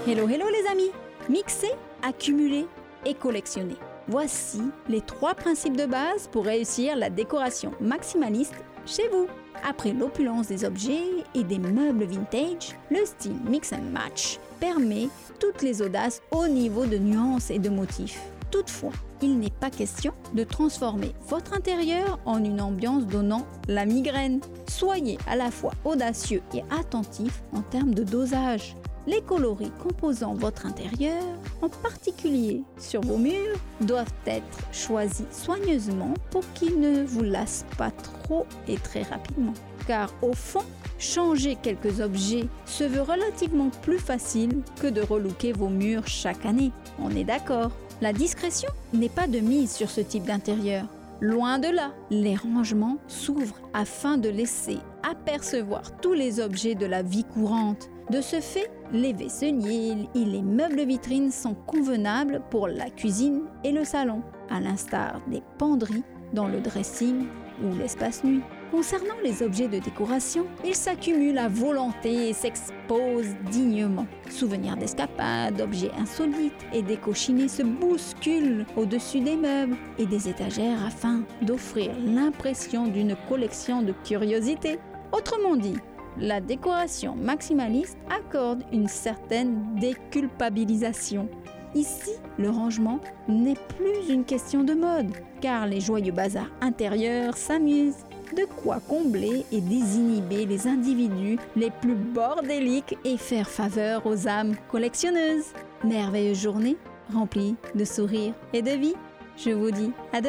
Hello les amis! Mixer, accumuler et collectionner. Voici les 3 principes de base pour réussir la décoration maximaliste chez vous. Après l'opulence des objets et des meubles vintage, le style mix and match permet toutes les audaces au niveau de nuances et de motifs. Toutefois, il n'est pas question de transformer votre intérieur en une ambiance donnant la migraine. Soyez à la fois audacieux et attentif en termes de dosage. Les coloris composant votre intérieur, en particulier sur vos murs, doivent être choisis soigneusement pour qu'ils ne vous lassent pas trop et très rapidement. Car au fond, changer quelques objets se veut relativement plus facile que de relooker vos murs chaque année. On est d'accord? La discrétion n'est pas de mise sur ce type d'intérieur. Loin de là, les rangements s'ouvrent afin de laisser apercevoir tous les objets de la vie courante. De ce fait, les vaisseliers et les meubles vitrines sont convenables pour la cuisine et le salon, à l'instar des penderies dans le dressing ou l'espace nuit. Concernant les objets de décoration, ils s'accumulent à volonté et s'exposent dignement. Souvenirs d'escapades, objets insolites et décochinés se bousculent au-dessus des meubles et des étagères afin d'offrir l'impression d'une collection de curiosités. Autrement dit, la décoration maximaliste accorde une certaine déculpabilisation. Ici, le rangement n'est plus une question de mode, car les joyeux bazars intérieurs s'amusent. De quoi combler et désinhiber les individus les plus bordéliques et faire faveur aux âmes collectionneuses. Merveilleuse journée, remplie de sourires et de vie. Je vous dis à demain.